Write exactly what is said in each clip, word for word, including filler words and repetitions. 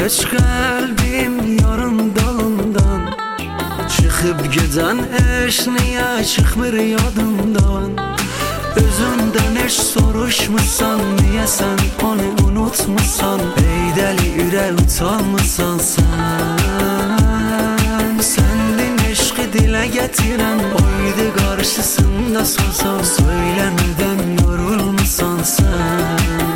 Heç qəlbim yarın dalından çıxıb gedən eş niyə çıxmır yadımdan? Özündən heç soruşmusan, niyə sən onu unutmusan? Ey dəli ürək utanmısan sən? Səndin eşqi dilə gətirən, oydu qarşısında sosan. Söyləmədən yorulmusan sən.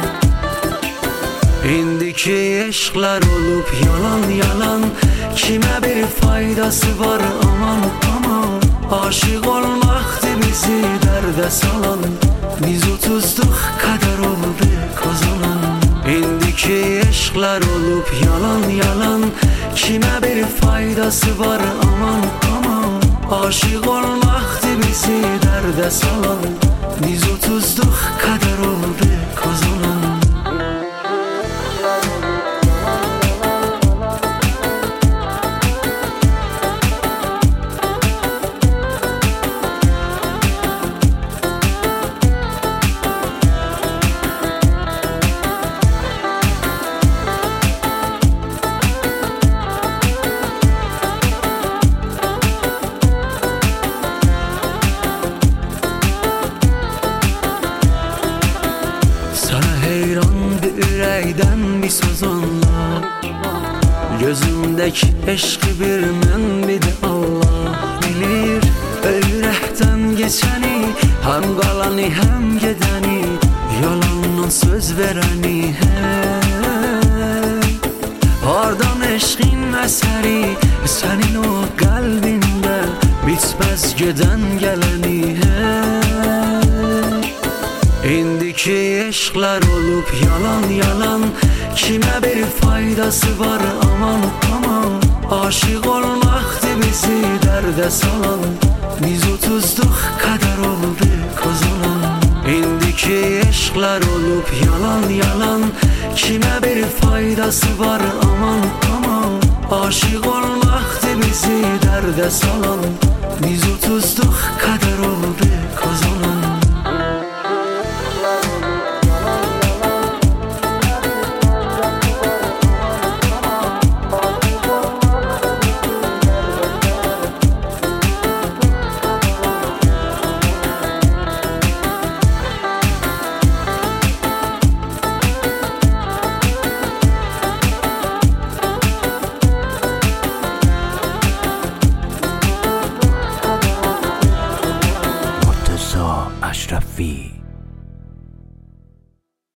İndiki eşqlər olub yalan yalan, kimə bir faydası var aman aman. Aşıq olmaqdı bizi dərdə salan, biz utuzduq qədər oldu qazanan. İndiki eşqlər olub yalan yalan, kimə bir faydası var aman aman. Aşıq olmaqdı bizi dərdə salan, biz utuzduq qədər oldu qazanan. Heyrandı ürəkdən bir söz anla, gözümdəki eşqi bir mən bir də Allah bilir. Ürəkdən geçəni, həm qalanı həm gedəni, yalandan söz verəni. Hey, hardan eşqin əsəri, sənin o qəlbində bitməz gedən gələni. Hey, İndiki eşqlər olub yalan yalan, kimə bir faydası var aman aman. Aşıq olmaqdı bizi dərdə salan, biz utuzduq qədər oldu qazanan. İndiki eşqlər olub yalan yalan, kimə bir faydası var aman aman. Aşıq olmaqdı bizi dərdə salan, biz utuzduq qədər oldu qazanan. اشرفی